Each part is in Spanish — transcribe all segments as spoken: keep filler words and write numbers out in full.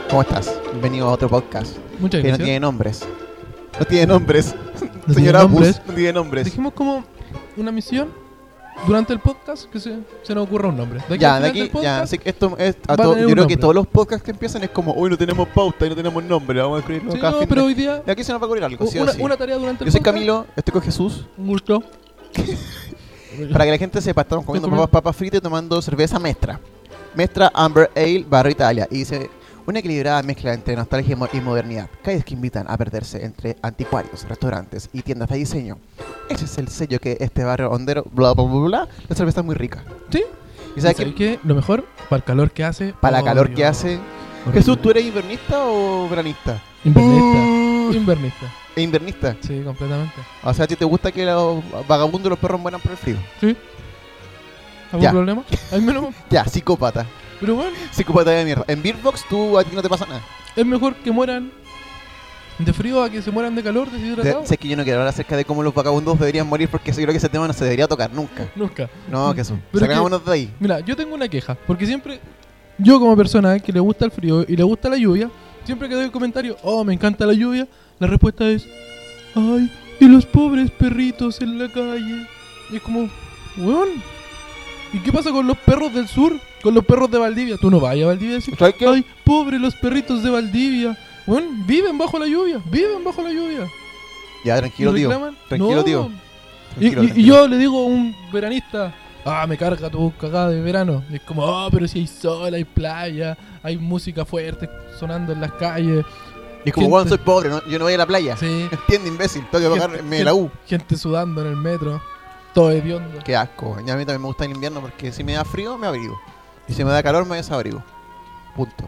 ¿Cómo estás? Bienvenido a otro podcast. Muchas que gracias. no tiene nombres. No tiene nombres. No Señor tiene Apus, nombres. no tiene nombres. Dijimos como una misión durante el podcast que se, se nos ocurra un nombre. De aquí Ya, al de final aquí, del ya, podcast, sí, esto es a va a to- tener yo un creo que nombre. todos los podcasts que empiezan es como, hoy no tenemos pauta y no tenemos nombre, vamos a escribirlo sí, cada no, fin pero de- hoy día De aquí se nos va a ocurrir algo, sí o una, sí. una tarea durante Yo el soy podcast. Camilo, estoy con Jesús. Un gusto. Para que la gente sepa, estamos comiendo comiendo. papas, papas fritas y tomando cerveza Mestra. Mestra Amber Ale, Barra Italia. Y dice, una equilibrada mezcla entre nostalgia y mo- y modernidad. Calles que invitan a perderse entre anticuarios, restaurantes y tiendas de diseño. Ese es el sello que este barrio hondero, bla, bla, bla, bla. La cerveza es muy rica. Sí. ¿Y sabes ¿Sabes qué? qué? Lo mejor, para el calor que hace. Para la calor odio. que hace. Horrible. Jesús, ¿tú eres invernista o veranista? Invernista. Uh. Invernista. ¿E invernista? Sí, completamente. O sea, ¿a ti te gusta que los vagabundos y los perros mueran por el frío? Sí. ¿Algún Ya. problema? Al menos. Ya, psicópata. Pero bueno, Psicópata de mierda. En Beerbox tú a ti no te pasa nada. es mejor que mueran de frío a que se mueran de calor, De- deshidratados. sé que yo no quiero hablar acerca de cómo los vagabundos deberían morir porque yo creo que ese tema no se debería tocar nunca. Nunca. No, que eso. Pero es Sacámonos de ahí. Mira, yo tengo una queja, porque siempre, yo como persona que le gusta el frío y le gusta la lluvia, siempre que doy el comentario, oh, me encanta la lluvia, la respuesta es, ay, y los pobres perritos en la calle. Y es como, weón, ¿y qué pasa con los perros del sur? Con los perros de Valdivia. Tú no vayas a Valdivia y decir, ¿Sabes qué? ay, pobres los perritos de Valdivia. Weón, viven bajo la lluvia, viven bajo la lluvia. Ya, tranquilo, ¿Y tío. reclaman? Tranquilo, No. tío. Y, Tranquilo, y- y tranquilo. yo le digo a un veranista, ah, me carga tu cagada de verano. Y es como, ah, pero si hay sol, hay playa, hay música fuerte sonando en las calles. Y es como, gente- weón, soy pobre, ¿no? Yo no voy a la playa. Sí, Entiende, imbécil. Tengo que pagarme de la U. gente sudando en el metro, todo hediondo. Qué asco. Ya a mí también me gusta el invierno porque si me da frío, me abrigo. Y si me da calor, me desabrigo. Punto.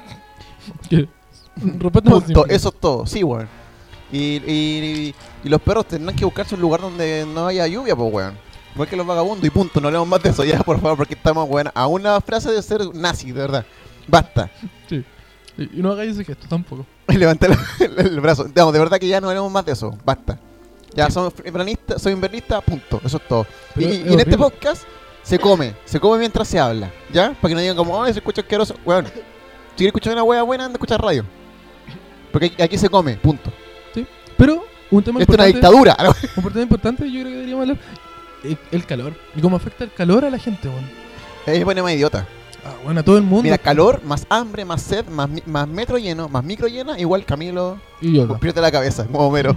¿Qué? Respeto más Punto. simple. Eso es todo. Sí, weón. Y, y, y los perros tendrán que buscarse un lugar donde no haya lluvia, pues, weón. Igual que los vagabundos y punto. No hablemos más de eso ya, por favor, porque estamos, weón, a una frase de ser nazi, de verdad. Basta. Sí. Y, y no hagáis ese gesto tampoco. Levanté el, el- el brazo. Digamos, de verdad que ya no hablemos más de eso. Basta. Ya, Sí. somos invernista, soy invernista, punto. Eso es todo. Y, Pero y es en este horrible. podcast se come. Se come mientras se habla. ¿Ya? Para que no digan como, ay, se escucha asqueroso. Weón, si quieres escuchar una wea buena, anda a escuchar radio. Porque aquí, aquí se come, punto. Pero un tema Esto es una importante, dictadura. un tema importante, yo creo que deberíamos hablar, el, el calor. Y cómo afecta el calor a la gente, weón. Es buena más idiota. Ah, bueno, a todo el mundo. Mira, calor, más hambre, más sed, más, mi- más metro lleno, más micro llena, igual Camilo Y yoga. pierde la cabeza, como Homero.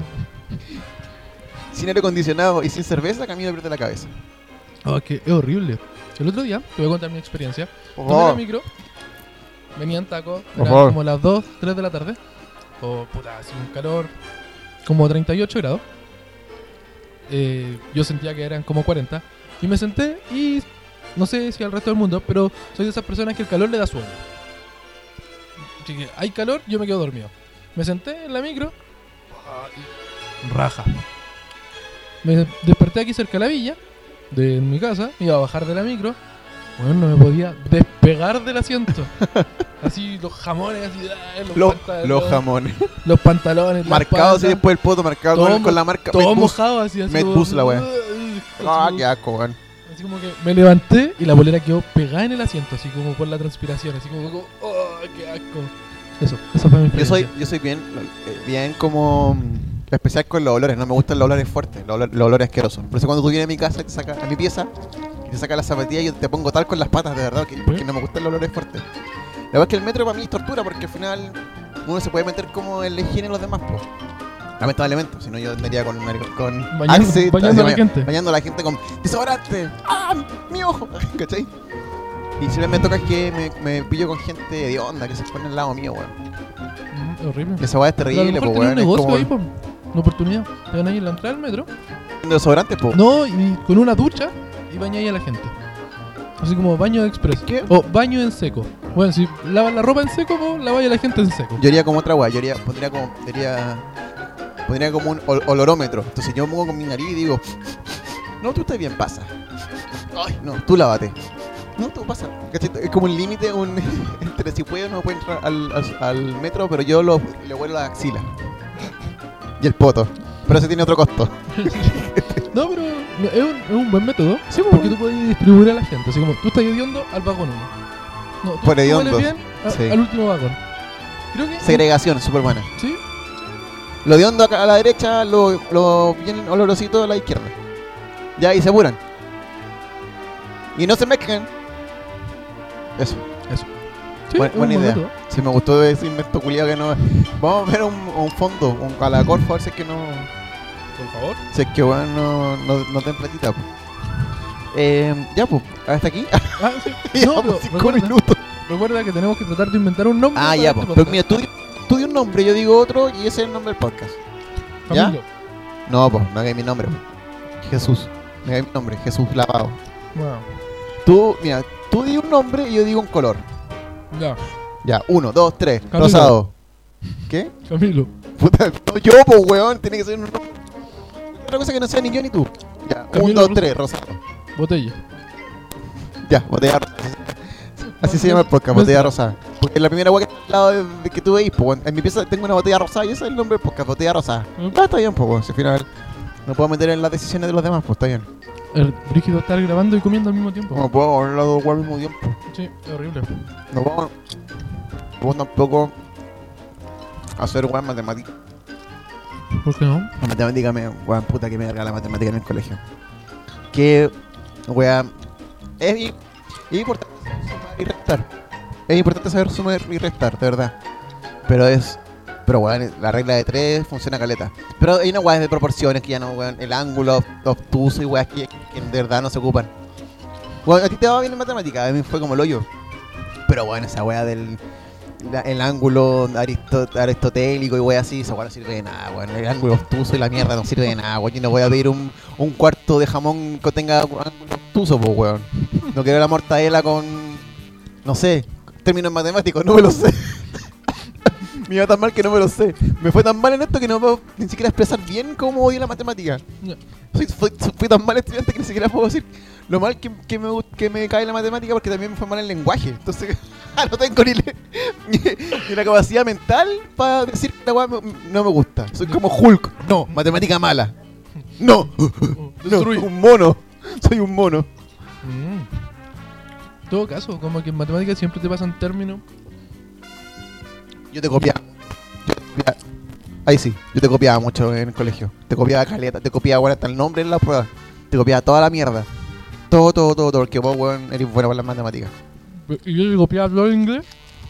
Sin aire acondicionado y sin cerveza, Camilo pierde la cabeza. Oh, es que es horrible. El otro día, te voy a contar mi experiencia. Por Tomé la favor. micro, venían tacos, Por eran favor. como las dos, tres de la tarde. O puta, así un calor, como treinta y ocho grados. Eh, yo sentía que eran como cuarenta. Y me senté y no sé si al resto del mundo, pero soy de esas personas que el calor le da sueño. Así que hay calor, yo me quedo dormido. Me senté en la micro, ah, y raja. Me desperté aquí cerca de la villa, de mi casa, iba a bajar de la micro. Bueno, no me podía despegar del asiento. Así los jamones, así, ah, los, Los, pantalones, los jamones. los pantalones, la Marcados así espalda, después el poto, marcado Todo con, con mo- la marca. todo Medbus. mojado, así, así. Medbus como- la wea. así Ah, como- qué asco, weón. Así como que me levanté y la bolera quedó pegada en el asiento, así como por la transpiración, así como, como, oh, qué asco. Eso, esa fue mi Yo soy, experiencia. yo soy bien, eh, bien como mm, especial con los olores, no me gustan los olores fuertes, los olores, los olores asquerosos. Por eso cuando tú vienes a mi casa, y te saca, a mi pieza, y te sacas las zapatillas, yo te pongo tal con las patas, de verdad, que, porque no me gustan los olores fuertes. La verdad es que el metro para mí es tortura, porque al final uno se puede meter como en la higiene de los demás, pues. Lamentablemente, si no yo andaría con, con Bañando- Axe, bañando a la así, gente. bañando a la gente con desodorante. ¡Ah! ¡Mi ojo! ¿Cachai? Y siempre me toca que me, me pillo con gente de onda que se pone al lado mío, weón. Mm, es horrible. Esa weá es Pero a lo terrible, mejor pues, tenía un weón. Es negocio como ahí, po. Una oportunidad. Te van ahí en la entrada del metro. de desodorante, po. No, y con una ducha y bañáis a la gente. Así como baño express. ¿Qué? O baño en seco. Bueno, si lavas la ropa en seco, pues laváis a la gente en seco. Yo haría como otra weá, yo haría, pondría como, diría, pondría como un ol- olorómetro. Entonces yo me muevo con mi nariz y digo, no, tú estás bien, pasa. Ay, no, tú lávate. No, tú pasa. ¿Cachai? Es como un límite, un entre si puede o no puede entrar al, al, al metro, pero yo lo, le huelo la axila. Y el poto. Pero ese tiene otro costo. No, pero no, es, un, es un buen método. Sí, Porque tú puedes distribuir a la gente. Así como tú estás hediondo al vagón uno. No, tú, Por tú hediondos, hueles bien a- sí. al último vagón. Creo que. Segregación, súper buena. Sí. Lo de hondo acá a la derecha, lo, lo bien olorosito a la izquierda. Ya, y se apuran. Y no se mezclan. Eso. Eso. Sí, Buen- es un buena idea. momento. Si me gustó ese invento culiado que no. Vamos a ver un, un fondo, un calacor, por si es que no. Por favor. Si es que weón no, no, no ten platita, pues. Eh, ya, pues, hasta aquí. Ah, sí. Ya, No, pues, pero cinco recuerda, minutos. recuerda que tenemos que tratar de inventar un nombre. Ah, para ya, este pues. Pero podcast. mira, tú, di- tú di un nombre, yo digo otro y ese es el nombre del podcast. ¿ya? Camilo. No, pues, no hagáis mi nombre. po. Jesús. No hagáis mi nombre, Jesús lavado. Wow. Tú, mira, tú di un nombre y yo digo un color. Ya. Ya, uno, dos, tres, Camilo. rosado. ¿Qué? Camilo. Puta, no yo, pues, weón, tiene que ser un nombre. Otra cosa que no sea ni yo ni tú. Ya, un, Camilo dos, Rosa- tres, rosado. Botella. Ya, botella rosada. Así se llama el podcast, botella rosada. Porque es la primera weá que está al lado de, de que tú veis, pues, weón. En mi pieza tengo una botella rosada y ese es el nombre del podcast, botella rosada. Mm. Ah, está bien, pues, weón. Si al final no puedo meter en las decisiones de los demás, pues está bien. El brígido estar grabando y comiendo al mismo tiempo. No puedo hablar de los weas al mismo tiempo. Sí, es horrible. No puedo, no puedo tampoco hacer weas matemáticas. ¿Por qué no? La matemática me, weón, puta que me carga la matemática en el colegio. Que, weón, es, i- es importante saber sumar y restar. Es importante saber sumar y restar, de verdad. Pero es, pero weón, la regla de tres funciona caleta. Pero hay una weas de proporciones que ya no, weón, el ángulo obtuso y weas que, que de verdad no se ocupan. Weón, a ti te va bien en matemática, a mí fue como el hoyo. Pero bueno, esa wea del la- el ángulo aristo- aristotélico y wea así, esa wea no sirve de nada, weón. El ángulo obtuso y la mierda no sirve de nada, weón. Yo no voy a pedir un, un cuarto de jamón que tenga ángulo obtuso, pues, weón. No quiero la mortadela con, no sé, términos matemáticos, no me lo sé. Me iba tan mal que no me lo sé. Me fue tan mal en esto que no puedo ni siquiera expresar bien cómo odio la matemática. Ya. Soy, fui, fui tan mal estudiante que ni siquiera puedo decir lo mal que, que, me, gust- que me cae la matemática porque también me fue mal el lenguaje. Entonces, no tengo ni, le- ni, ni la capacidad mental para decir que la weá me- no me gusta. Soy como Hulk. No, matemática mala. No, Oh, no, destruye. un mono. Soy un mono. Mm. En todo caso, como que en matemáticas siempre te pasan términos. Yo te copiaba. Yo te copiaba. Ahí sí, yo te copiaba mucho en el colegio. Te copiaba caleta, te copiaba bueno, hasta el nombre en la prueba. Te copiaba toda la mierda. Todo, todo, todo, todo. Porque vos, weón, eres bueno para las matemáticas. Y yo te copiaba todo el inglés.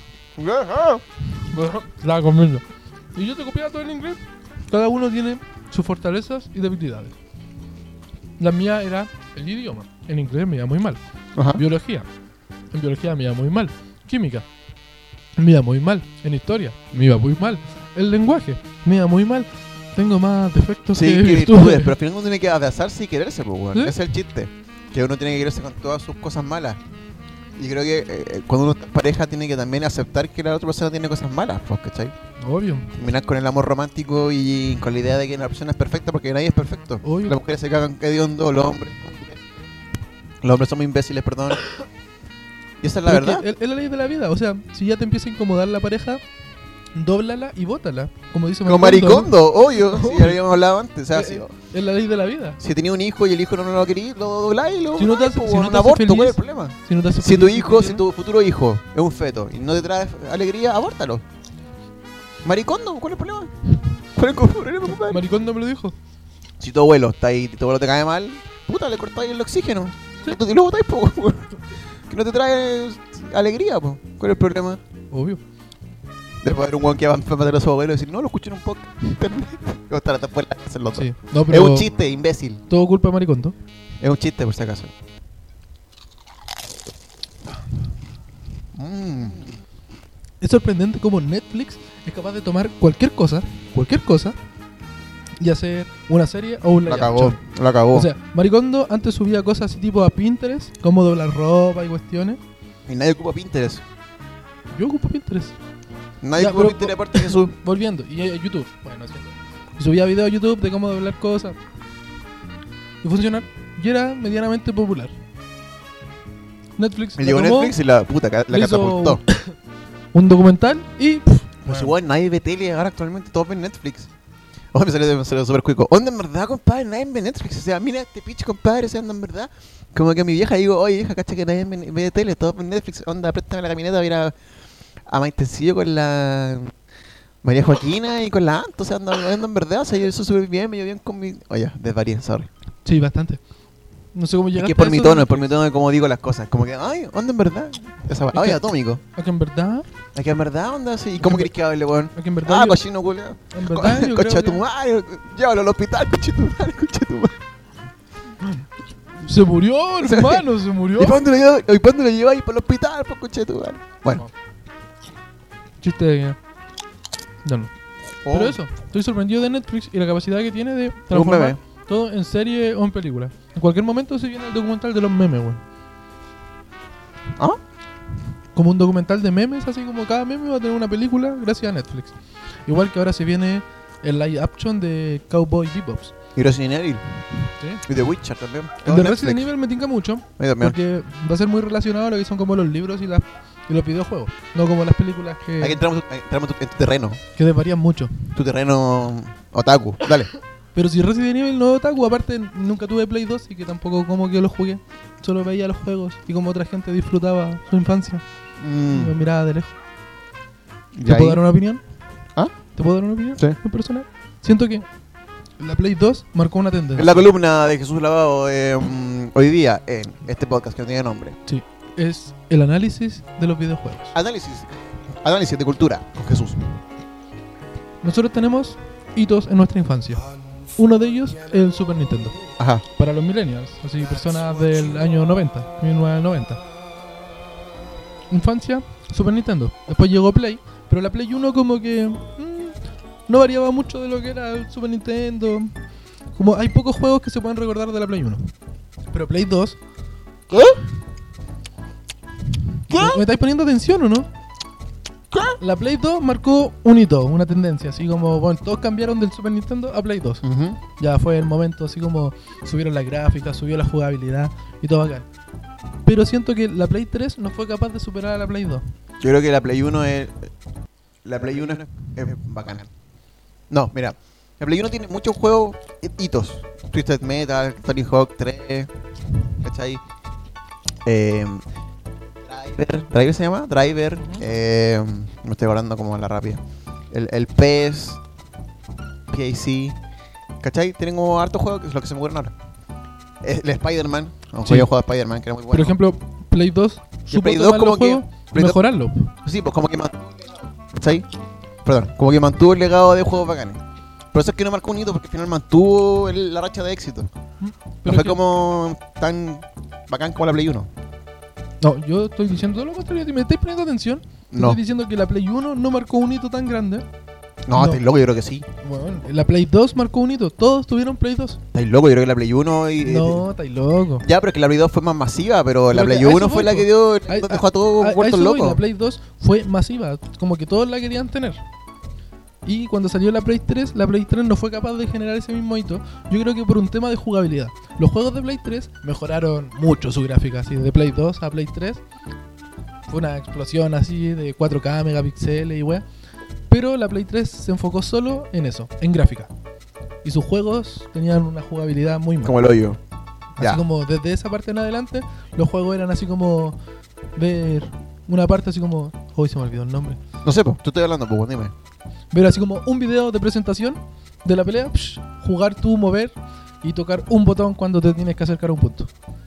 La comiendo. Y yo te copiaba todo el inglés. Cada uno tiene sus fortalezas y debilidades. La mía era el idioma. En inglés me iba muy mal. Ajá. Biología. En biología me iba muy mal. Química. Me iba muy mal. En historia me iba muy mal. El lenguaje me iba muy mal. Tengo más defectos Sí, que que virtudes. virtudes, pero al final uno tiene que abrazarse y quererse, pues, weón. ¿Sí? Ese es el chiste. Que uno tiene que quererse con todas sus cosas malas. Y creo que eh, cuando uno está en pareja tiene que también aceptar que la otra persona tiene cosas malas, pues, ¿cachai? Obvio. Terminar con el amor romántico y con la idea de que la persona es perfecta porque nadie es perfecto. Obvio. Las mujeres se cagan hediondo, los hombres. Los hombres son muy imbéciles, perdón. Y esa es la Pero verdad. Es, que es la ley de la vida. O sea, si ya te empieza a incomodar la pareja, dóblala y bótala. Como dice Como Maricondo, maricondo, obvio. Obvio. Si ya habíamos hablado antes. O sea, Eh, si, eh, Es la ley de la vida. si tenía un hijo y el hijo no, no lo quería, lo dobláis y lo Si no te hace- pues, si no un te hace aborto, ¿cuál feliz, es el problema? Si no te hace Si tu feliz, hijo, ¿sí? si tu futuro hijo es un feto y no te trae alegría, abórtalo. Maricondo, ¿cuál es el problema? ¿Cuál es el problema, compadre? Maricondo me lo dijo. Si tu abuelo está ahí y tu abuelo te cae mal, puta, le cortáis el oxígeno. Sí. Y lo botáis, po, weón. Que no te trae alegría, po. ¿Cuál es el problema? Obvio. Después de ver un weón que va a matar a su abuelo y decir, no, lo escuché en un podcast. O estar después de hacer los dos. Sí. No, Es pero un chiste, imbécil. todo culpa de Maricondo. Es un chiste, por si acaso. Mm. Es sorprendente cómo Netflix es capaz de tomar cualquier cosa, cualquier cosa, y hacer una serie o un La live cagó, action. la cagó. O sea, Maricondo antes subía cosas así tipo a Pinterest, como doblar ropa y cuestiones. y nadie ocupa Pinterest. Yo ocupo Pinterest. Nadie Ya, ocupa pero- Pinterest aparte de Jesús. Volviendo, y eh, YouTube. Bueno, sí. Y subía videos a YouTube de cómo doblar cosas. Y funcionar. Y era medianamente popular. Netflix Me la llegó tomó, Netflix y la puta ca- la le hizo catapultó. un documental y... pff, Pues bueno. igual nadie ve tele ahora actualmente, todos ven Netflix. Oh, me salió, me salió súper cuico. Onda en verdad, compadre, nadie ve Netflix. O sea, mira este pitch, compadre, o sea, onda en verdad. Como que a mi vieja digo, oye, vieja, cacha que nadie ve, ve tele, todos ven Netflix. Onda, préstame la camioneta, voy a ir a, a Maitencillo con la María Joaquina y con la Anto, o sea, ando, ando en verdad, o sea, yo eso súper bien, me llevo bien con mi... Oye, desvarié, sorry. Sí, bastante. No sé cómo Es llegaste que es por a mi eso, tono, de- es por mi tono de cómo digo las cosas, como que, ay, anda en verdad. Esa, Es ay, que- atómico. a que en verdad, Es que en verdad, onda así. ¿Y cómo que- querés que hable, weón? a que en verdad, Ah, yo- cochino, culiao. en verdad yo creo Coche tu que madre, llévalo al hospital, coche tu madre, coche tu madre. se murió, hermano, se murió. ¿Y para dónde lo llevas? ¿Y para dónde lo lleváis? Para el hospital, pues coche tu madre. Bueno. Chiste de que... No, no. Oh, Pero eso, estoy sorprendido de Netflix y la capacidad que tiene de un transformar bebé. todo en serie o en película. En cualquier momento se viene el documental de los memes, weón. ¿Ah? Como un documental de memes, así como cada meme va a tener una película gracias a Netflix. Igual que ahora se viene el live action de Cowboy Bebops. Y Resident Evil. ¿Sí? Y The Witcher también. El Todo de Netflix. Resident Evil me tinca mucho, Ahí también. porque va a ser muy relacionado a lo que son como los libros y, las, y los videojuegos. No como las películas Aquí que, entramos, entramos en tu, en tu terreno. que desvarían mucho. Tu terreno otaku. Dale. Pero si Resident Evil no es otaku, aparte nunca tuve Play dos y que tampoco como que lo jugué. Solo veía los juegos y como otra gente disfrutaba su infancia. Y lo Mm, miraba de lejos. ya ¿Te ahí. puedo dar una opinión? ¿Ah? ¿Te puedo dar una opinión? Sí. ¿En personal? Siento que la Play dos marcó una tendencia. En la columna de Jesús Lavado eh, mm, hoy día en este podcast que no tiene nombre. Sí. Es el análisis de los videojuegos. Análisis. Análisis de cultura con Jesús. Nosotros tenemos hitos en nuestra infancia. Uno de ellos es el Super Nintendo. Ajá. Para los millennials, así personas del año noventa, mil novecientos noventa. Infancia, Super Nintendo. Después llegó Play, pero la Play uno como que mm, no variaba mucho de lo que era el Super Nintendo. Como hay pocos juegos que se pueden recordar de la Play uno. Pero Play dos... ¿Qué? ¿Qué? ¿Me, me estáis poniendo atención o no? ¿Qué? La Play dos marcó un hito, una tendencia, así como, bueno, todos cambiaron del Super Nintendo a Play dos. Ujú. Ya fue el momento, así como subieron las gráficas, subió la jugabilidad y todo bacán. Pero siento que la Play tres no fue capaz de superar a la Play dos. Yo creo que la Play uno es. La Play uno es, es bacana. No, mira. La Play uno tiene muchos juegos hitos. Twisted Metal, Tony Hawk tres. ¿Cachai? Eh, Driver. ¿Driver se llama? Driver. Ujú. eh, me estoy acordando como a la rápida. El, el P E S. P A C. ¿Cachai? Tienen como hartos juegos que es lo que se me ocurren ahora. El Spider-Man. Un Sí. juego de Spider-Man que era muy bueno. Por ejemplo, Play dos supo Play dos tomar como los que- juegos y Play dos- mejorarlo. Sí, pues como que mantuvo el legado. ¿Cachai? Perdón, como que mantuvo el legado de juegos bacanes. Por eso es que no marcó un hito, porque al final mantuvo el- la racha de éxito. No Pero fue es que- como tan bacán como la Play uno. No, yo estoy diciendo todo lo contrario. ¿Me estáis poniendo atención? No, Estoy diciendo que la Play uno no marcó un hito tan grande. no, no. estáis loco, yo creo que sí. Bueno, la Play dos marcó un hito. Todos tuvieron Play dos. Estáis loco, yo creo que la Play uno y... No, estáis loco. Ya, pero es que la Play dos fue más masiva, pero la Pero Play que a eso uno fue voy, la po. que dio, Ahí- dejó a todos A- a vueltos eso voy, locos. la Play dos fue masiva, como que todos la querían tener. Y cuando salió la Play tres, la Play tres no fue capaz de generar ese mismo hito. Yo creo que por un tema de jugabilidad. Los juegos de Play tres mejoraron mucho su gráfica, así de Play dos a Play tres. Fue una explosión así de cuatro K megapíxeles y weá. Pero la Play tres se enfocó solo en eso, en gráfica. Y sus juegos tenían una jugabilidad muy mala. Como el hoyo. Así Ya. como desde esa parte en adelante, los juegos eran así como ver una parte así como... Hoy se me olvidó el nombre. No sé, pues, tú estoy hablando, pues, dime. Ver así como un video de presentación de la pelea, psh, jugar tú, mover y tocar un botón cuando te tienes que acercar a un punto.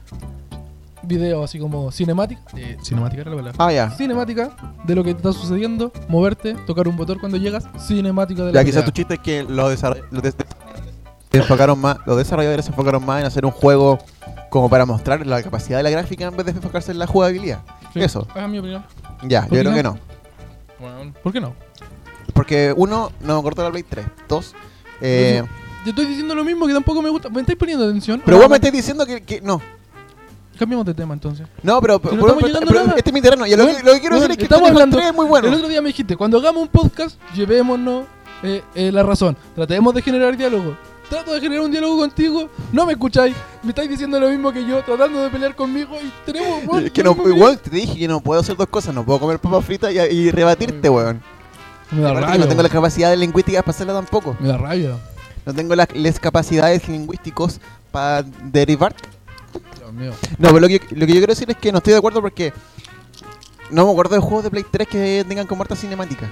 Video así como cinemática. Eh, cinemática era la palabra. Ah, ya. Cinemática de lo que te está sucediendo, moverte, tocar un botón cuando llegas, cinemática de la Ya, pelea. quizás tu chiste es que los desarrolladores los des- se enfocaron más, los desarrolladores se enfocaron más en hacer un juego como para mostrar la capacidad de la gráfica en vez de enfocarse en la jugabilidad. Sí, Eso. esa es mi opinión. Ya, yo ¿Por qué creo no? que no. Bueno, ¿por qué no? Porque uno, no me cortó la Play tres. Dos, eh, Yo estoy diciendo lo mismo que tampoco me gusta. ¿Me estáis poniendo atención? pero ¿O vos no? me estás diciendo que, que no. Cambiamos de tema entonces. No, pero, Si no pero- estamos pero- llegando pero a nada. este es mi terreno. Y lo, Bueno, que, lo que quiero bueno, decir es que estamos Tony Hawk hablando- tres es muy bueno. El otro día me dijiste, cuando hagamos un podcast, llevémonos eh, eh, la razón. Tratemos de generar diálogo. Trato de generar un diálogo contigo, no me escucháis. Me estáis diciendo lo mismo que yo, tratando de pelear conmigo y tenemos... bueno, Es que no, tenemos que- igual te dije que no puedo hacer dos cosas. No puedo comer papas fritas y, y rebatirte, weón. Me da Aparte que rabia. no tengo las weón. capacidades lingüísticas para hacerla tampoco. Me da rabia. No tengo las, las capacidades lingüísticas para derivar. Dios mío. No, pero lo que, lo que yo quiero decir es que no estoy de acuerdo porque No me acuerdo de juegos de Play tres que tengan como harta cinemática.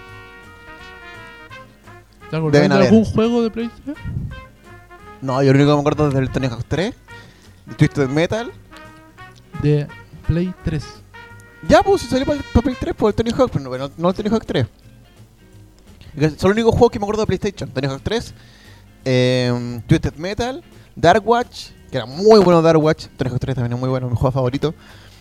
¿Te acuerdas Deben de haber. algún juego de PlayStation? No, yo lo único que me acuerdo es del Tony Hawk tres, de Twisted Metal. De Play tres. Ya, pues, si salió para Play tres, pues el Tony Hawk, pero no, no, no el Tony Hawk tres. Son los únicos juegos que me acuerdo de PlayStation. Tony Hawk tres, eh, Twisted Metal, Dark Watch, que era muy bueno Dark Watch. Tony Hawk tres también es muy bueno, mi juego favorito.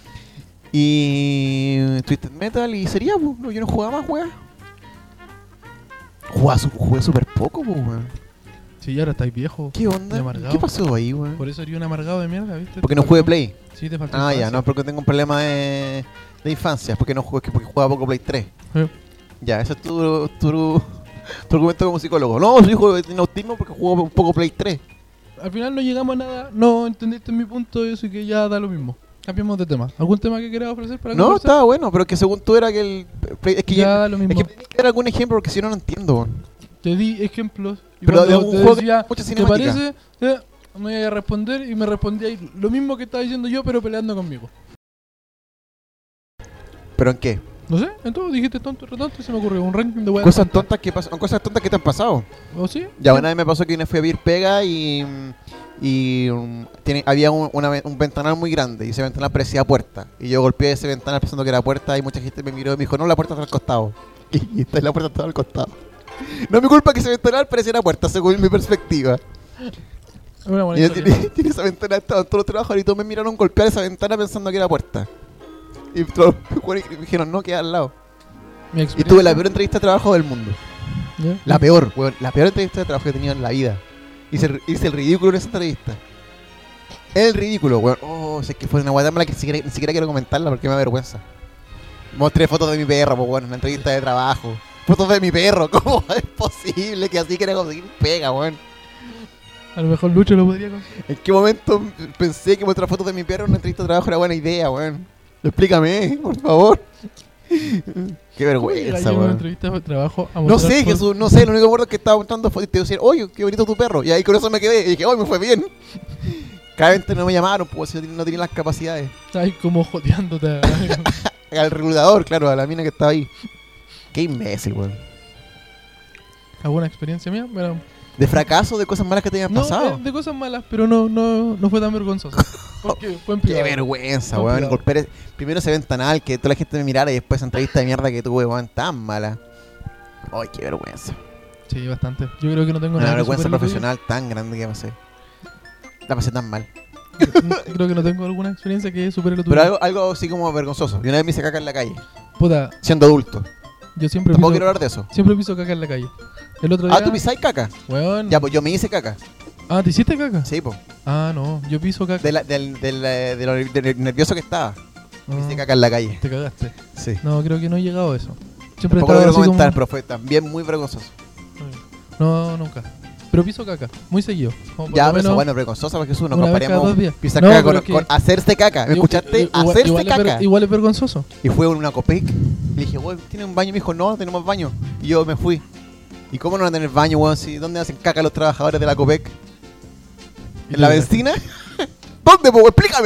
Y Twisted Metal, y sería, pues, no, yo no jugaba más, weón. Jugaba, su- jugué súper poco, pues, weón. Sí, ahora estáis viejo. ¿Qué onda? Y amargado. ¿Qué pasó ahí, weón? Por eso eres un amargado de mierda, ¿viste? Porque Te no jugué faltó- Play. Sí, te faltó Ah, ya, infancia. no, porque tengo un problema de, de infancia. Porque no jugué, porque jugaba poco Play tres. Sí. Ya, ese es tu, tu, tu argumento como psicólogo. No, soy hijo de autismo porque juego un poco Play tres. Al final no llegamos a nada. No entendiste mi punto y eso, y que ya da lo mismo. Cambiemos de tema. ¿Algún tema que quieras ofrecer para No, conversar? estaba bueno, pero que según tú era que el Play- es que Ya yo- da lo mismo. es que tenés que dar algún ejemplo porque si no no entiendo. weón. Te di ejemplos. Y Pero de cuando un te juego que decía, tiene mucha ¿te cinemática. parece? Eh, me iba a responder y me respondía ahí lo mismo que estaba diciendo yo, pero peleando conmigo. ¿Pero en qué? No sé, entonces dijiste tonto, retonto y se me ocurrió un ranking de weas Cosas tontas que pasan, cosas tontas que te han pasado. ¿O sí? Ya Sí. una vez me pasó que una vez fui a pedir pega y, y um, tiene, había un, una ve- un ventanal muy grande y ese ventanal parecía puerta. Y yo golpeé ese ventanal pensando que era puerta y mucha gente me miró y me dijo, no, la puerta está al costado. Y, está la puerta está al costado. No es mi culpa que ese ventanal pareciera puerta, según mi perspectiva. Es una buena Y yo historia. tiene, tiene esa ventana, estaba todos los trabajadores y todos me miraron golpear esa ventana pensando que era puerta. Y todos los jugadores me dijeron, no, queda al lado. Mi Y tuve la experiencia- peor entrevista de trabajo del mundo. ¿Ya? La peor, weón. La peor entrevista de trabajo que he tenido en la vida. Hice, el- hice el ridículo en esa entrevista. El ridículo, weón. Oh, sé que fue una guatamala que ni siquiera, ni siquiera quiero comentarla porque me da vergüenza. Mostré fotos de mi perro, pues, weón, en una entrevista de trabajo. Fotos de mi perro. ¿Cómo es posible que así quiera conseguir pega, weón? A lo mejor Lucho lo podría conseguir. ¿En qué momento pensé que mostrar fotos de mi perro en una entrevista de trabajo era buena idea, weón? Explícame, por favor. Qué vergüenza, Llegué a una weón. entrevista de trabajo a No mostrar sé, fotos. Jesús, no sé, lo único que recuerdo es que estaba mostrando fotos y te decían, oye, qué bonito tu perro. Y ahí con eso me quedé y dije, oye, me fue bien. Cada vez no me llamaron, pues si no tenía- no tenía las capacidades. Estás como joteándote. Al regulador, claro, a la mina que estaba ahí. Qué imbécil, weón. ¿Alguna experiencia mía? Pero, De fracaso, de cosas malas que te hayan no, pasado. eh, de cosas malas, pero no, no, no fue tan vergonzoso. Porque fue en Qué privado. vergüenza, Con weón. cuidado. Golpear es- primero ese ventanal, que toda la gente me mirara y después esa entrevista de mierda que tuve, weón, tan mala. Ay, qué vergüenza. Sí, bastante. Yo creo que no tengo Una nada que vergüenza superar lo profesional tan grande que pasé. La pasé tan mal. tuyo. Creo que no tengo alguna experiencia que supere lo tuyo. Pero algo, algo así como vergonzoso. Y una vez me hice caca en la calle, Puta, siendo adulto. yo siempre Tampoco piso, quiero hablar de eso. siempre piso caca en la calle. El otro día... Ah, ¿tú pisáis caca? Weón. Ya, pues yo me hice caca. Ah, ¿te hiciste caca? Sí, pues. Ah, no. Yo piso caca. De, la- del, del, eh, de lo de lo nervioso que estaba. Me hice Ah, caca en la calle. te cagaste. Sí. No, creo que no he llegado a eso. Siempre Tampoco estaba lo quiero así comentar, como... pero fue también muy vergonzoso. No, nunca. Pero piso caca. Muy seguido. Como por Ya, lo pero eso menos bueno, vergonzoso porque Jesús, no una vez cada comparemos dos días. pisar No, caca pero con, es que- con hacerse caca. ¿Me Igu- escuchaste? i- igual- hacerse igual es ver- caca. igual es vergonzoso. Y fue en una Copec. Le dije, weón, ¿tiene un baño? Y me dijo, no, tenemos baño. Y yo me fui. ¿Y cómo no van a tener baño, weón? Si, ¿dónde hacen caca los trabajadores de la Copec? Y ¿En la te- benzina? ¿Dónde, po? Explícame.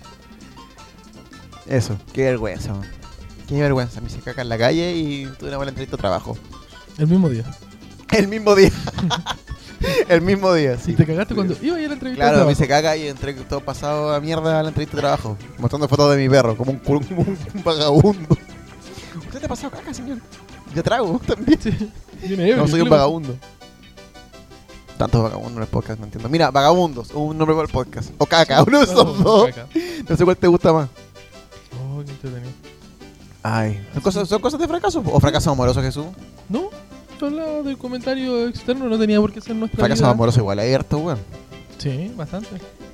Eso, qué vergüenza, weón. Qué vergüenza. Me hice caca en la calle y tuve una buena entrevista de trabajo. El mismo día. El mismo día. El mismo día, sí. Y te cagaste cuando iba a ir a la entrevista. Claro, de me hice trabajo. caca y entré todo pasado a mierda a la entrevista de trabajo. Mostrando fotos de mi perro, como un, cur- un, un vagabundo. ¿Usted te ha pasado caca, señor? Yo trago también. Sí. Viene ebrio, No soy ¿qué un le pasa? vagabundo. Tantos vagabundos en el podcast, no entiendo. Mira, vagabundos, un nombre para el podcast. O caca, uno de esos Oh, dos. caca. No sé cuál te gusta más. Oh, qué entretenido. Ay, ¿son cosas, ¿son cosas de fracaso? ¿O fracaso amoroso, Jesús? No, yo hablaba del comentario externo, no tenía por qué ser nuestra Fracaso vida. amoroso igual, hay harto, weón. Sí, bastante.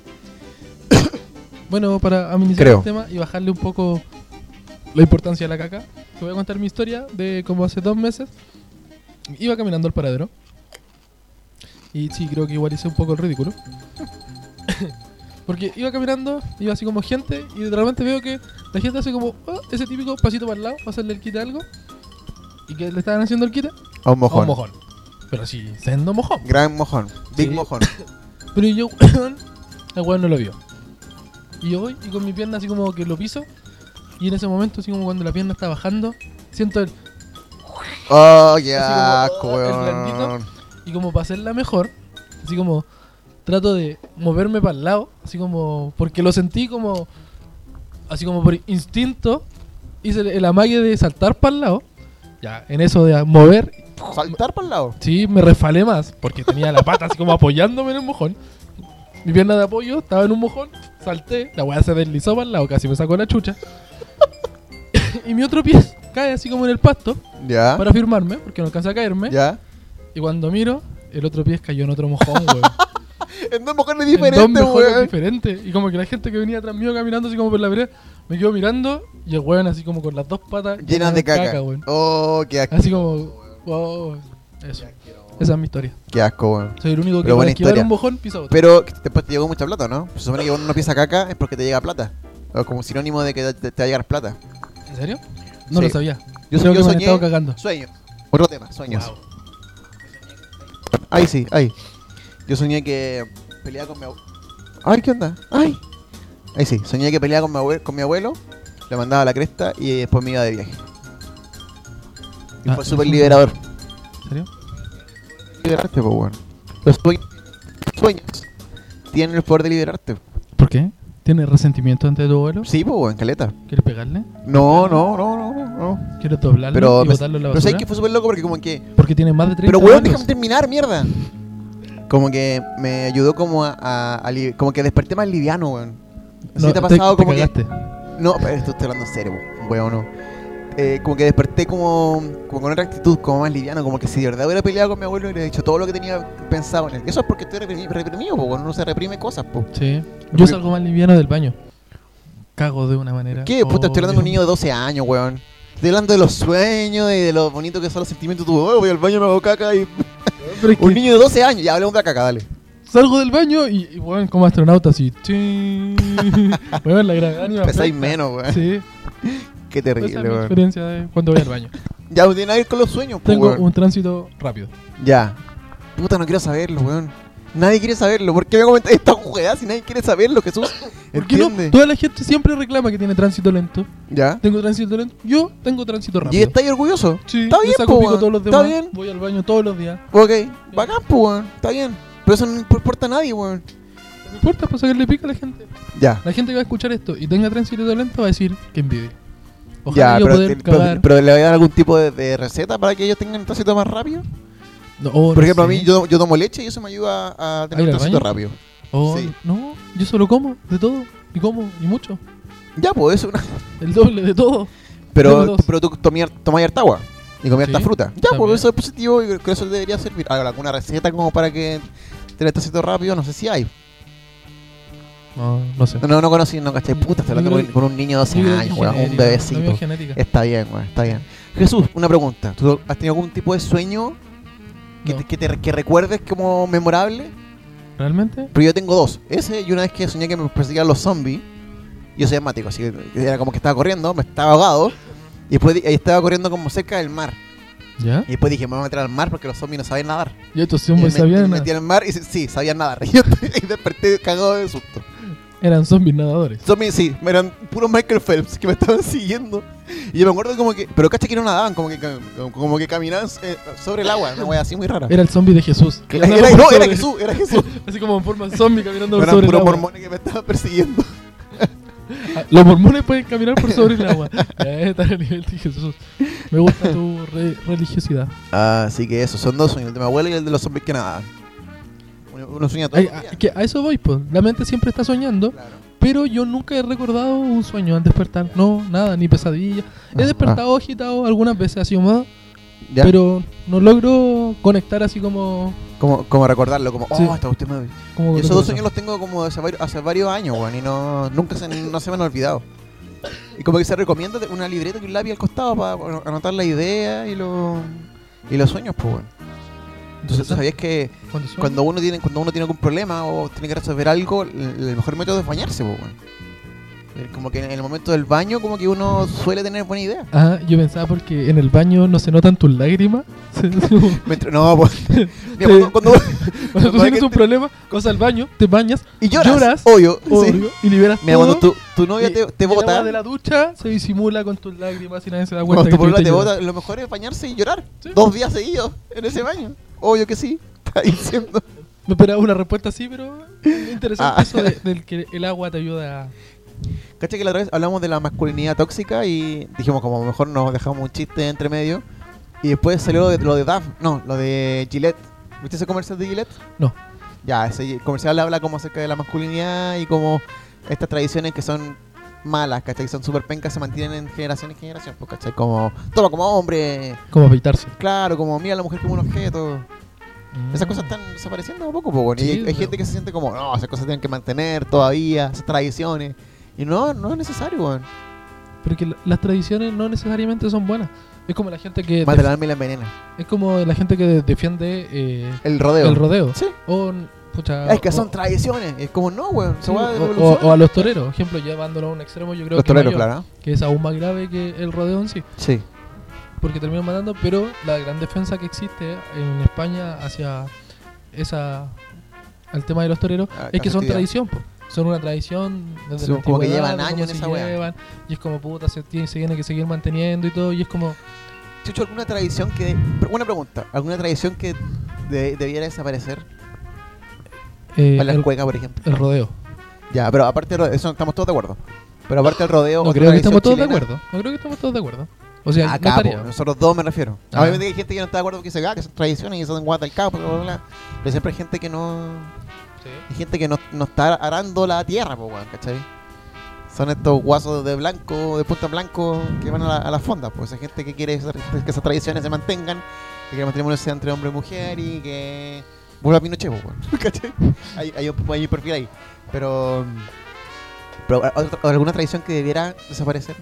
Bueno, para amenizar Creo. el tema y bajarle un poco la importancia de la caca, te voy a contar mi historia de como hace dos meses. Iba caminando al paradero. Y sí, creo que igual hice un poco el ridículo. Porque iba caminando, iba así como gente, y de repente veo que la gente hace como oh, ese típico pasito para el lado, para hacerle el quite a algo. Y que le estaban haciendo el quite A un a mojón. un mojón. Pero sí, siendo mojón. Gran mojón. Big Sí. mojón. Pero yo, el weón no lo vio. Y yo voy y con mi pierna así como que lo piso. y en ese momento, así como cuando la pierna está bajando, siento el... Oh, qué Así como, asco, oh, el weón. blandito. Y como para hacerla mejor, así como trato de moverme para el lado, así como... Porque lo sentí como... Así como por instinto, hice el, el amague de saltar para el lado. Ya, en eso de mover... Saltar para el lado. Sí, me resfalé más, porque tenía la pata así como apoyándome en el mojón. Mi pierna de apoyo estaba en un mojón, salté, la weá se deslizó para el lado, casi me sacó la chucha. Y mi otro pie cae así como en el pasto Ya. para firmarme, porque no alcanza a caerme. Ya. Y cuando miro, el otro pie cayó en otro mojón, weón. En dos mojones En diferentes, dos mojones weón. diferentes. Y como que la gente que venía atrás mío caminando así como por la vereda, me quedó mirando y el weón así como con las dos patas Llenas de caca. weón. Oh, qué asco. Así como, wow, eso. Esa es mi historia. Qué asco, weón. Soy el único que Pero para buena esquivar historia. un mojón pisa otro. Pero después te llegó mucha plata, ¿no? Se supone que cuando uno piensa caca es porque te llega plata. O como sinónimo de que te, te- te va a llegar plata. ¿En serio? No Sí. lo sabía. Yo, Creo yo que me han soñé. estado cagando. Sueños. Otro tema, sueños. Wow. Ay, sí, ay. Yo soñé que peleaba con mi abuelo. Ay, ¿qué onda? Ay. Ahí sí, soñé que peleaba con mi, abue- con mi abuelo, le mandaba a la cresta y después me iba de viaje. Y Ah, fue súper eso- liberador. ¿En serio? Liberarte, pues, weón. Los sue- sueños tienen el poder de liberarte. ¿Por qué? ¿Tienes resentimiento ante tu abuelo? Sí, pues, weón, caleta. ¿Quieres pegarle? No, no, no, no, no. no. ¿Quieres doblarlo Pero, y me- botarlo en la pero basura? sabes que fue súper loco porque como que... Porque tiene más de treinta Pero, weón, años. déjame terminar, mierda. Como que me ayudó como a... a- a li- como que desperté más liviano, weón. ¿Sí No, te ha pasado te como que... cagaste. No, pero esto estoy hablando en serio, weón, no. Eh, como que desperté como, como con otra actitud, como más liviano, como que si de verdad hubiera peleado con mi abuelo y le hubiera dicho todo lo que tenía pensado en él. Eso es porque estoy reprimi- reprimido, po, weón, uno se reprime cosas, po. Sí. Yo Porque- salgo más liviano del baño. Cago de una manera. ¿Qué? Puta, estoy hablando de un Oh, niño de doce años, weón. Estoy hablando de los sueños y de lo bonito que son los sentimientos. Tú, oh, voy al baño, me hago caca y... Pero es que Un niño de doce años, ya hablemos de la caca, dale. salgo del baño y, y weón, como astronauta así. Chin. Weón, la gravedad ni me Pesáis afecta. menos, weón. Sí. Qué Esa terrible, es mi weón. experiencia de cuando voy al baño. Ya, no tiene nada que ver con los sueños, po, Tengo weón. un tránsito rápido. Ya. Puta, no quiero saberlo, weón. Nadie quiere saberlo. ¿Por qué me comentas esta weá si nadie quiere saberlo, Jesús? ¿Por qué no? ¿Entiendes? Toda la gente siempre reclama que tiene tránsito lento. ¿Ya? Tengo tránsito lento. Yo tengo tránsito ¿Y rápido. estáis orgulloso? Sí, Está le bien, saco po, pico weón. todos los Está demás. bien. Voy al baño todos los días. Ok, bacán, pues, weón. Está bien. Pero eso no importa a nadie, weón. No importa, pues sacarle pica a la gente. Ya. La gente que va a escuchar esto y tenga tránsito lento va a decir que envidia. Ya, Ojalá yo pero, poder pero- cagar. pero le voy a dar algún tipo de, de receta para que ellos tengan un tránsito más rápido. No, oh, Por no ejemplo, a sé. mí yo, yo tomo leche y eso me ayuda a ¿A tener ir un al tránsito baño? rápido. Oh, sí. no, yo solo como de todo. Y como, y mucho. Ya, pues eso es una... El doble de todo. Pero, Dame dos. pero tú tomar, tomar harta agua y comer harta Sí, fruta. Ya, también. pues eso es positivo y creo que eso debería servir. Ahora, alguna receta como para que tenga el tránsito rápido, no sé si hay. No, no sé. No, no conocí, no caché. Puta, estoy hablando Yo con, creo- con un niño de doce Yo creo que años, es weón, un genética, la mía bebecito. es genética. Está bien, weón, está bien. Jesús, una pregunta. ¿Tú has tenido algún tipo de sueño que, No. te, que, te- que recuerdes como memorable? ¿Realmente? Pero yo tengo dos. Ese y una vez que soñé que me perseguían los zombies. Yo soy asmático, así que era como que estaba corriendo, me estaba ahogado. Y después di- y estaba corriendo como cerca del mar. ¿Ya? Y después dije, me voy a meter al mar porque los zombies no saben nadar. Yo estos Y zombies me, sabían me nada. metí en el mar y sí, sí, sabían nadar. Y yo y desperté cagado de susto. Eran zombies nadadores. Zombies, sí, eran puros Michael Phelps que me estaban siguiendo. Y yo me acuerdo como que. Pero cacha que no nadaban, como que, como, como que caminaban eh, sobre el agua, una wea así muy rara. Era el zombie de Jesús. que Era- andaba era- por no, era sobre- Jesús, era Jesús. Así como en forma zombie caminando por Eran sobre el puros agua. mormones que me estaban persiguiendo. Ah, Los mormones pueden caminar por sobre el agua. Ya está a nivel de Jesús. Me gusta tu re- religiosidad. Así que eso, son dos sueños, el de mi abuelo y el de los zombies que nadaban. Uno, uno sueña todo Ay, el a, día. que a eso voy, pues. La mente siempre está soñando, Claro. pero yo nunca he recordado un sueño al despertar. No, nada, ni pesadilla. He Ah, despertado agitado algunas veces así como, ¿Ya? pero no logro conectar así como. Como, como recordarlo, como, oh, Sí. esta usted me... como Y con esos otra dos cosa. sueños los tengo como hace, vari- hace varios años, weón, y no, nunca se, no se me han olvidado. Y como que se recomienda una libreta y un lápiz al costado para anotar la idea y, los y los sueños, pues, weón. Entonces, ¿tú sabías que Cuando sueño. cuando uno tiene cuando uno tiene algún problema o tiene que resolver algo, el, el mejor método es bañarse, pues, weón? Como que en el momento del baño, como que uno suele tener buena idea. Ajá, yo pensaba porque en el baño no se notan tus lágrimas. Mientras- no, pues. mira, Sí. cuando, cuando- Cuando tú Para tienes que un te- problema, vas al baño, te bañas, y lloras, lloras, obvio. sí. obvio, y liberas Mira, todo. cuando tu, tu novia y- te, te y el agua bota, de la ducha se disimula con tus lágrimas y nadie se da cuenta cuando que tu polola estuviste te llorando. bota, lo mejor es bañarse y llorar. Sí. Dos días seguidos en ese baño. Obvio que sí. Está diciendo. Me esperaba una respuesta así, pero es interesante Ah. eso de, del que el agua te ayuda a... Caché que la otra vez hablamos de la masculinidad tóxica y dijimos como mejor nos dejamos un chiste entre medio. Y después salió lo de, lo de Dove, no, lo de Gillette. ¿Viste ese comercial de Gillette? No. Ya, ese comercial habla como acerca de la masculinidad y como estas tradiciones que son malas, ¿cachai? Que son súper pencas, se mantienen en generación en generación, pues, ¿cachai? Como, todo como hombre, Como afeitarse. claro, como mira a la mujer como un objeto. Esas cosas están desapareciendo un poco, pues, bueno. Y Sí, hay, hay pero- gente que se siente como, no, esas cosas tienen que mantener todavía, esas tradiciones. Y no, no es necesario, weón. Porque la- las tradiciones no necesariamente son buenas. Es como la gente que... Mata el def- alma y la envenena. Es como la gente que defiende eh, El rodeo. el rodeo. Sí. O, pucha, Es que o- son tradiciones. Es como, no, weón. sí, Se va de o, o- evolución. o a los toreros. Ejemplo, llevándolo a un extremo, yo creo Los que, toreros, mayor, claro. que es aún más grave que el rodeo en sí. Sí. Porque terminan matando, pero la gran defensa que existe en España hacia esa al tema de los toreros Ah, es que son afectividad. tradición, po. Son una tradición desde Son la como que antigüedad, llevan de cómo años en se esa weá. llevan, y es como puta, se tiene, se tiene que seguir manteniendo y todo, y es como Chucho, ¿alguna tradición que... pre- Una pregunta. ¿Alguna tradición que de- debiera desaparecer? eh, Para la el, cueca, por ejemplo. el rodeo. Ya, pero aparte del rodeo, eso estamos todos de acuerdo. Pero aparte del rodeo... No otra creo que tradición estamos todos de chilena- acuerdo. No creo que estamos todos de acuerdo. O sea, no Acá, estaría. po, nosotros dos me refiero. Ah. Obviamente hay gente que no está de acuerdo que se haga, que son tradiciones y son guata del campo, bla, bla, bla. Pero siempre hay gente que no... Sí. Hay gente que no, no está arando la tierra, po, weón, ¿cachai? Son estos guasos de blanco, de punta en blanco, que van a la, a la fonda, pues. Hay gente que quiere esa- que esas tradiciones se mantengan, que quiere matrimonio sea entre hombre y mujer y que... Vuelva a Pinochet, po, weón, ¿cachai? Hay, hay, un, hay un perfil ahí. Pero... pero ¿otra- ¿alguna tradición que debiera desaparecer?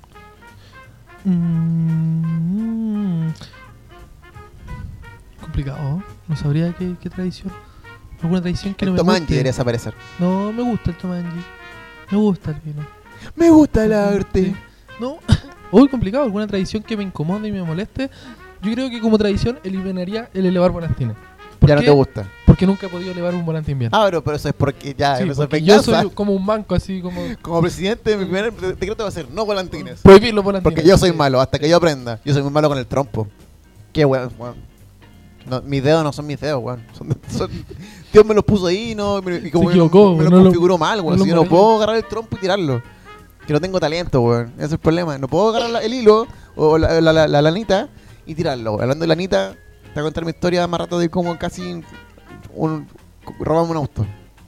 Mm, complicado, ¿no? No sabría qué, qué tradición. ¿Alguna tradición que El no me Tomanji guste? debería desaparecer. No, me gusta el Tomanji. Me gusta el vino. Me gusta el arte. Sí. No, muy complicado. ¿Alguna tradición que me incomode y me moleste? Yo creo que como tradición eliminaría el elevar volantines. ¿Por Ya no qué? te gusta. Porque nunca he podido elevar un volantín bien. Ah, pero, pero eso es porque ya, Sí, eso es porque yo venganza. soy como un manco así como... Como presidente, mi primer decreto va a ser no volantines. Prohibir los volantines. Porque yo soy Sí. malo, hasta que yo aprenda. Yo soy muy malo con el trompo. Qué weón, weón. No, mis dedos no son mis dedos, weón. Son, son- Dios me los puso ahí no, me, y como Se equivocó, me, me lo no lo- configuró mal, weón. no lo Si yo no manejó. puedo agarrar el trompo y tirarlo. Que no tengo talento, weón. Ese es el problema. No puedo agarrar la- el hilo o la, la, la- la lanita y tirarlo. Hablando de lanita, te voy a contar mi historia más rato de cómo casi un, robamos un auto.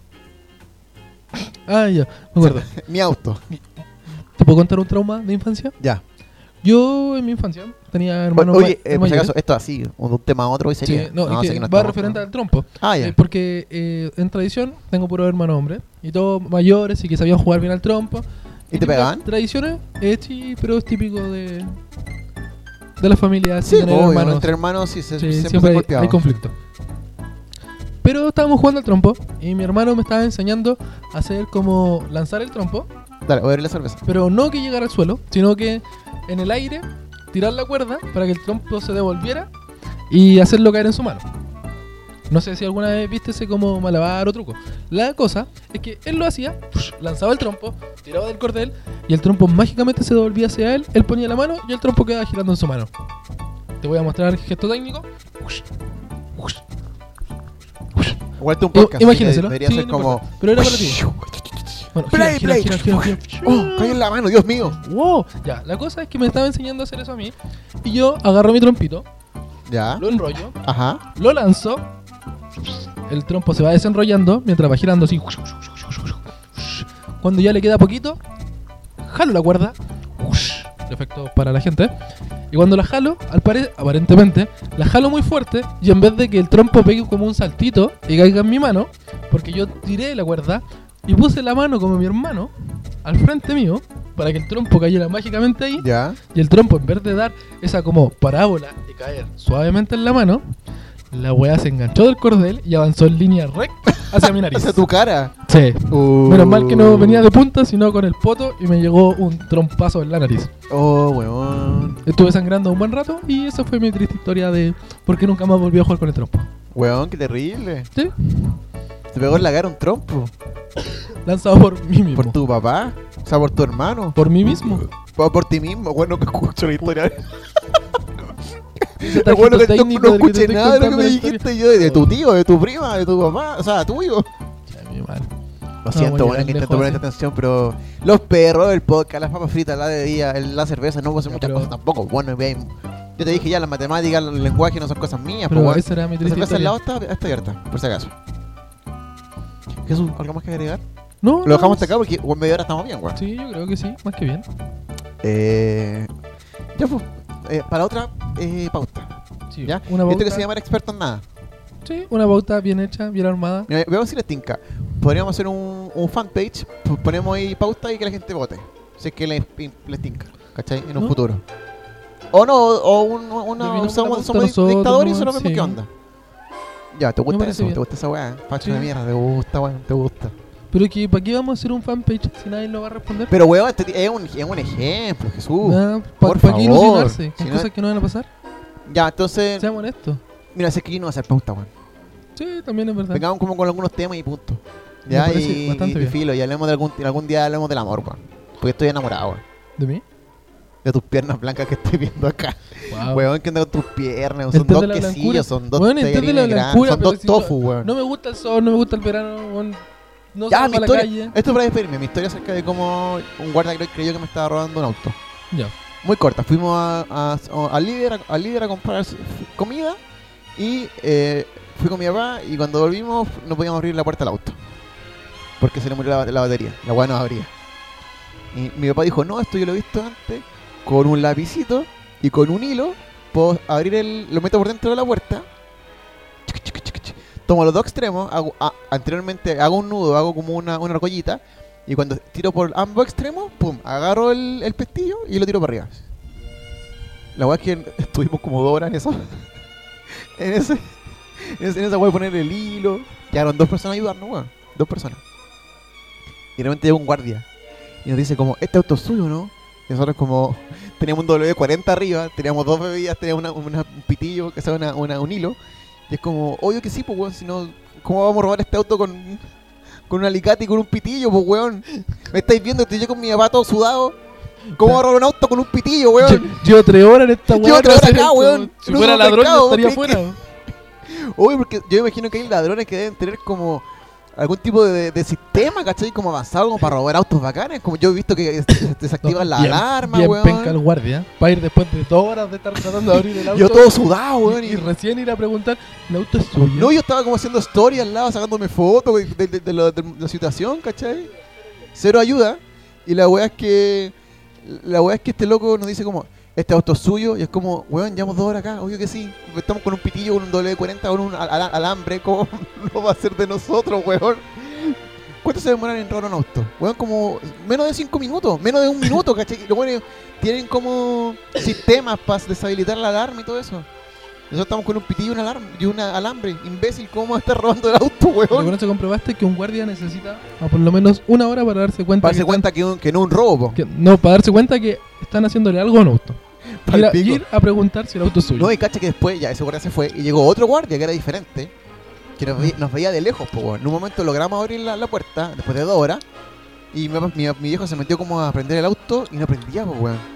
Ah, ya, me acuerdo. Mi auto. ¿Te puedo contar un trauma de infancia? Ya. Yo en mi infancia tenía O- hermanos Oye, ma- eh, por si mayores. acaso, esto así, de un tema a otro hoy Sí, sería. no, es sé que que no va estamos- referente al trompo. Ah, ya. Eh, porque eh, en tradición tengo puro hermano hombre y todos mayores y que sabían jugar bien al trompo. ¿Y te típicas pegaban? Tradiciones, eh, sí, pero es típico de de las familias Sí, tener obvio, hermanos. entre hermanos sí, se, Sí, siempre, siempre se hay, golpeaban. hay conflicto. Pero estábamos jugando al trompo y mi hermano me estaba enseñando a hacer como lanzar el trompo, Dale, voy a abrir la cerveza. pero no que llegara al suelo, sino que en el aire tirar la cuerda para que el trompo se devolviera y hacerlo caer en su mano. No sé si alguna vez viste ese como malabar o truco. La cosa es que él lo hacía, lanzaba el trompo, tiraba del cordel y el trompo mágicamente se devolvía hacia él, él ponía la mano y el trompo quedaba girando en su mano. Te voy a mostrar el gesto técnico. Vuelta un I- podcast. Imagínenselo. Debería Sí, ser no como. importa. Pero era para ti. Bueno, gira, Play, gira, play. gira, gira, gira, gira. ¡Oh! Caí en la mano, Dios mío. Wow. Ya, la cosa es que me estaba enseñando a hacer eso a mí. Y yo agarro mi trompito, Ya. lo enrollo, Ajá. lo lanzo. El trompo se va desenrollando mientras va girando así. Cuando ya le queda poquito, jalo la cuerda. Efecto para la gente. Y cuando la jalo, al pare- aparentemente, la jalo muy fuerte. Y en vez de que el trompo pegue como un saltito y caiga en mi mano, porque yo tiré la cuerda y puse la mano como mi hermano al frente mío para que el trompo cayera mágicamente ahí. Ya. Y el trompo, en vez de dar esa como parábola de caer suavemente en la mano, la weá se enganchó del cordel y avanzó en línea recta hacia mi nariz. Hacia tu cara. Sí. Sí. Uh. Menos mal que no venía de punta, sino con el poto y me llegó un trompazo en la nariz. Oh, weón. Estuve sangrando un buen rato y esa fue mi triste historia de por qué nunca más volví a jugar con el trompo. Weón, qué terrible. Sí, Te pegó en la cara un trompo. lanzado por mí mismo. ¿Por tu papá? O sea, por tu hermano. Por mí mismo. Por, por ti mismo. Bueno, que escucho la historia. Ese Es bueno que no, técnico no del que te escuché estoy nada de lo que contando me la historia. dijiste yo. De tu tío, de tu prima, de tu papá. O sea, tuyo. Ya, mi madre. Lo siento, voy a bueno, ir que intento lejos poner así. atención, pero los perros, el podcast, las papas fritas, la de día, el- la cerveza, no puedo hacer Ya, muchas pero- cosas tampoco. Bueno, bien. Yo te dije ya, las matemáticas, el lenguaje no son cosas mías, Pero pues bueno. esa era mi La triste cerveza al historia. lado está, está abierta, por si acaso. Jesús, ¿algo más que agregar? No, Lo dejamos no, hasta acá porque en media hora estamos bien, weón. Sí, yo creo que sí, más que bien. Eh, ya, pues, eh, para otra eh, pauta. Sí, ¿Ya? una Esto que pauta, se llama experto en nada. sí, una pauta bien hecha, bien armada. Mira, veamos si les tinca. Podríamos hacer un, un fanpage, p- ponemos ahí pauta y que la gente vote. Si es que les, les tinca, ¿cachai? En un ¿No? futuro. O no, o un, una, Definamos somos, la pauta somos nosotros, dictadores y ¿no? solo vemos Sí. qué onda. Ya, ¿te Me gusta parece eso? bien. ¿Te gusta esa weá? Facho Sí. de mierda, te gusta, weón, te gusta. Pero que, ¿para qué vamos a hacer un fanpage si nadie lo va a responder? Pero weón, este ti- es un, es un ejemplo, Jesús. ¿Para por qué favor. ilusionarse con Si no- cosas que no van a pasar? Ya, entonces, Seamos honestos. mira, si es que aquí no va a ser pauta, weón. Sí, también es verdad. Vengamos como con algunos temas y punto. Me Ya, parece y, bastante y bien. filo, y hablemos de algún, algún día hablemos del amor, weón. Porque estoy enamorado, weón. ¿De mí? De tus piernas blancas que estoy viendo acá. Wow. Weón, ¿qué onda con tus piernas? Son Entiende dos la blancura. quesillos, son dos Weón, entiende la tallarines grandes, blancura, son pero dos si tofu, no, weón. No me gusta el sol, no me gusta el verano, weón. No Ya, salgo mi a la historia, calle. esto para despedirme, mi historia acerca de cómo un guardia cre- creyó que me estaba robando un auto. Ya. Muy corta, fuimos a, a- a- al líder a, al líder a comprar s- comida y eh, fui con mi papá y cuando volvimos no podíamos abrir la puerta del auto. Porque se le murió la, la batería, la weá no abría. Y mi papá dijo, no, esto yo lo he visto antes, con un lapicito y con un hilo, puedo abrir el, lo meto por dentro de la puerta, chic, chic, chic, chic. Tomo los dos extremos, hago, a- anteriormente hago un nudo, hago como una, una argollita, y cuando tiro por ambos extremos, pum, agarro el, el pestillo y lo tiro para arriba. La weá es que estuvimos como dos horas en eso. en ese, en ese- en esa weá de poner el hilo. Quedaron dos personas a ayudarnos, weón. Dos personas. Y de repente llega un guardia y nos dice como, este auto es suyo, ¿no? Y nosotros como, teníamos un W cuarenta arriba, teníamos dos bebidas, teníamos una, una- un pitillo, que sea una, una- un hilo. Y es como, obvio que sí, pues weón, si no, ¿cómo vamos a robar este auto con, con un alicate y con un pitillo, pues weón? ¿Me estáis viendo? Estoy yo con mi papá todo sudado. ¿Cómo voy a robar un auto con un pitillo, weón? Lle- Llevo tres horas en esta Llevo weá. tres no horas sé acá, esto, weón. Si No fuera somos ladrón, pescados, no estaría ¿vos afuera. Obvio, porque yo me imagino que hay ladrones que deben tener como algún tipo de, de sistema, ¿cachai? Como avanzado, como para robar autos bacanes. Como yo he visto que des- desactivan la Bien- alarma, bien weón. penca el guardia. Para ir después de dos horas de estar tratando de abrir el auto. Yo todo sudado, weón. y, Y, y recién ir a preguntar, ¿el auto es suyo? no, yo estaba como haciendo story al lado, sacándome fotos de, de- de- de la, de la situación, ¿cachai? Cero ayuda. Y la weá es que. La weá es que este loco nos dice como, este auto es suyo. Y es como, weón, llevamos dos horas acá, obvio que sí. Estamos con un pitillo, con un W cuarenta, con un al- al- alambre. ¿Cómo no va a ser de nosotros, weón? ¿Cuánto se demoran en robar un auto? Weón, como menos de cinco minutos, menos de un minuto, ¿cachai? Los weones tienen como sistemas para deshabilitar la alarma y todo eso. Nosotros estamos con un pitillo y un alarma y un alambre. Imbécil, ¿cómo va a estar robando el auto, Lo que weón? no se comprobaste es que un guardia necesita a por lo menos una hora para darse cuenta. Para que darse están- cuenta que, un- que no es un robo, po. que- no, para darse cuenta que están haciéndole algo a un auto. Pa'l Ir a, pico. ir a preguntar si el auto es suyo. No, y cacha que después ya ese guardia se fue y llegó otro guardia que era diferente, que nos, veía, nos veía de lejos, pues, weón. En un momento logramos abrir la, la puerta, después de dos horas, y mi, mi, mi viejo se metió como a prender el auto y no prendía, pues, weón.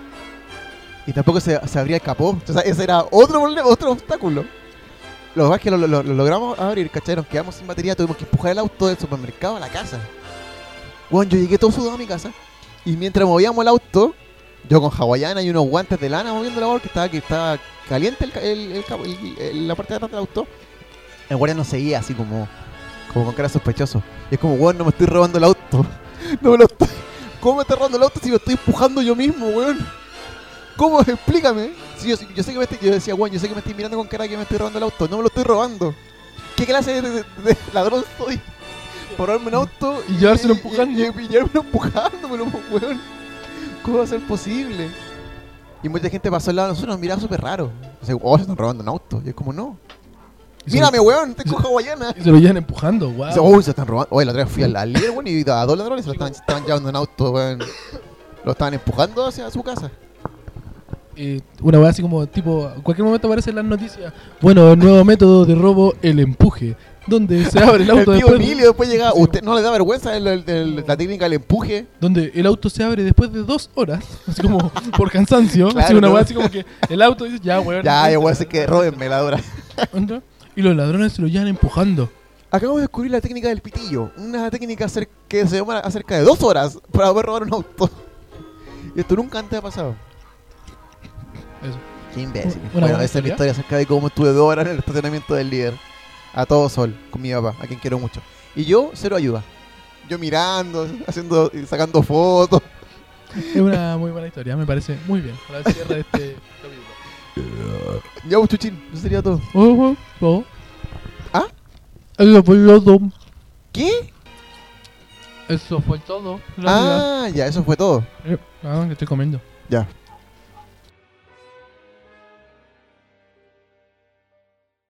Y tampoco se, se abría el capó. O sea, ese era otro problema, otro obstáculo. Lo que pasa es que lo, lo- lo logramos abrir, ¿cachai? Nos quedamos sin batería, tuvimos que empujar el auto del supermercado a la casa. Bueno, yo llegué todo sudado a mi casa y mientras movíamos el auto, yo con hawaiana y unos guantes de lana moviendo la bola, que estaba, que estaba caliente el, ca- el, el cabo- el- el- la parte de atrás del auto, el guardia nos seguía así como, como con cara sospechoso. Y es como, weón, no me estoy robando el auto. No me lo estoy... ¿Cómo me estoy robando el auto si lo estoy empujando yo mismo, weón? ¿Cómo? Explícame. Si yo, yo sé que me estoy, yo decía, weón, yo sé que me estoy mirando con cara que me estoy robando el auto. No me lo estoy robando. ¿Qué clase de, de- de ladrón soy? Por robarme un auto Y llevárselo empujando. Y, y, y llevármelo empujándomelo, weón. ¿Cómo va a ser posible? Y mucha gente pasó al lado de nosotros, nos miraba súper raro. O sea, oh, se están robando un auto. Y es como, no. Y se Mírame, lo- weón, tengo hawaiana. Y se lo llevan empujando, wow. Dice, uy, se están robando. Oye, la otra vez fui al, al líder, weón, y a dos ladrones se lo estaban, estaban llevando en auto, weón. Lo estaban empujando hacia su casa. Eh, una weá así como, tipo, en cualquier momento aparece en las noticias. Bueno, el nuevo método de robo, el empuje. Donde se abre el El auto tío después. Emilio después llega. Sí. ¿Usted no le da vergüenza el- el- el- la técnica del empuje? Donde el auto se abre después de dos horas. Así como por cansancio. Claro, así una ¿no? weá así como que el auto dice, ya, weón. Ya, ya, weón, así que róbenme la dura. ¿Anda? Y los ladrones se lo llevan empujando. Acabo de descubrir la técnica del pitillo. Una técnica acer- que se demora acerca de dos horas para poder robar un auto. Y esto nunca antes ha pasado. Eso. Qué imbécil. Una Bueno, buena esa es la historia. historia acerca de cómo estuve dos horas en el estacionamiento del líder. A todo sol, con mi papá, a quien quiero mucho. Y yo, cero ayuda. Yo mirando, haciendo, sacando fotos. Es una muy buena historia, me parece muy bien. Para el cierre de este capítulo. Ya, pues, Chuchín, eso sería todo. Oh, oh, oh. ¿Ah? Eso fue todo. ¿Qué? Eso fue todo. Gracias. Ah, ya, eso fue todo. Eh, ah, que estoy comiendo. Ya.